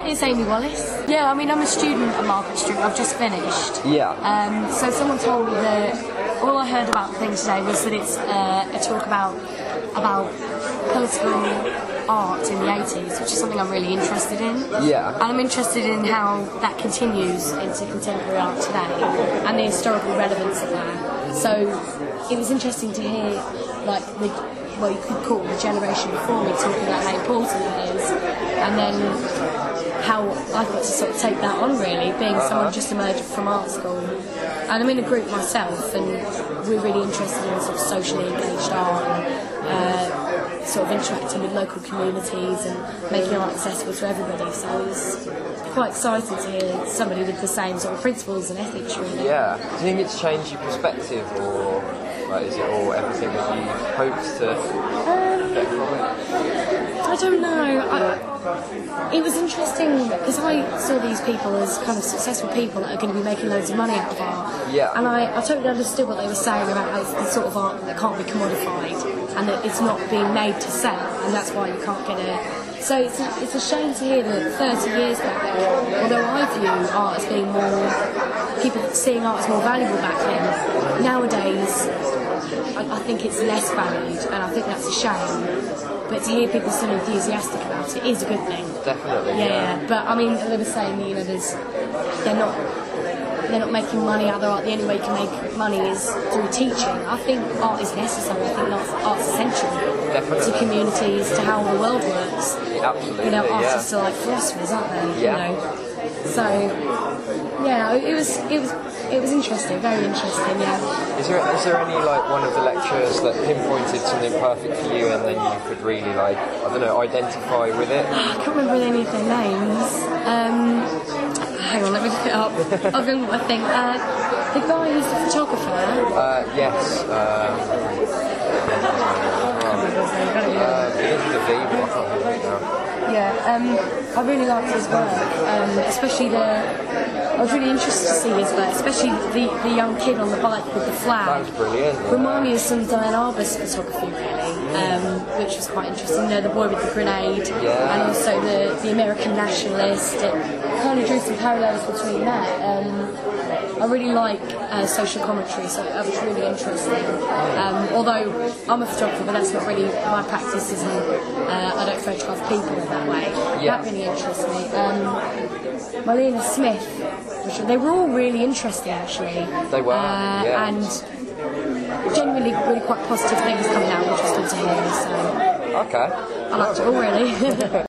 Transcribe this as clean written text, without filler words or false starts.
It's Amy Wallace. Yeah, I mean, I'm a student at Margaret Street. I've just finished. Yeah. So someone told me that all I heard about the thing today was that it's a talk about political art in the 80s, which is something I'm really interested in. Yeah. And I'm interested in how that continues into contemporary art today and the historical relevance of that. So it was interesting to hear, like, what you could call the generation before me talking about how important it is, and then how I've got to sort of take that on, really, being someone just emerged from art school. And I'm in a group myself, and we're really interested in sort of socially engaged art and sort of interacting with local communities and making art accessible to everybody. So it's quite exciting to hear somebody with the same sort of principles and ethics, really. Yeah. Do you think it's changed your perspective, or like, is it all everything that you hoped to get from it? I don't know. It was interesting because I saw these people as kind of successful people that are going to be making loads of money out of art. Yeah. And I totally understood what they were saying about how it's the sort of art that can't be commodified and that it's not being made to sell, and that's why you can't get it. So it's a shame to hear that 30 years back, although I view art as being more, people seeing art as more valuable back then, nowadays I think it's less valued, and I think that's a shame. But to hear people so enthusiastic about it is a good thing. Definitely. Yeah. But I mean, they were saying that, you know, they're not making money out of their art. The only way you can make money is through teaching. I think art is necessary. I think art's essential. Definitely. To communities, to how the world works. Absolutely. You know, artists are like philosophers, aren't they? Yeah. You know? So yeah, it was interesting, very interesting. Yeah. Is there any, like, one of the lectures that pinpointed something perfect for you, and then you could really, like, I don't know, identify with it? I can't remember any of their names. Hang on, let me look it up. I've been, I think, the guy who's the photographer. Yes. Yeah, I really liked his work, especially I was really interested to see his work, especially the young kid on the bike with the flag. That was brilliant. Yeah. Remind me of some Diane Arbus photography, really, which was quite interesting. You know, the boy with the grenade, and also the American nationalist. It kind of drew some parallels between that. I really like social commentary, so that was really interesting. Although I'm a photographer, but that's not really my practice. I don't photograph people in that way. Yeah. That really interests me. Marlena Smith, they were all really interesting, actually. They were, yeah. And genuinely really quite positive things coming out, which was good to hear. So okay. I liked it all, really.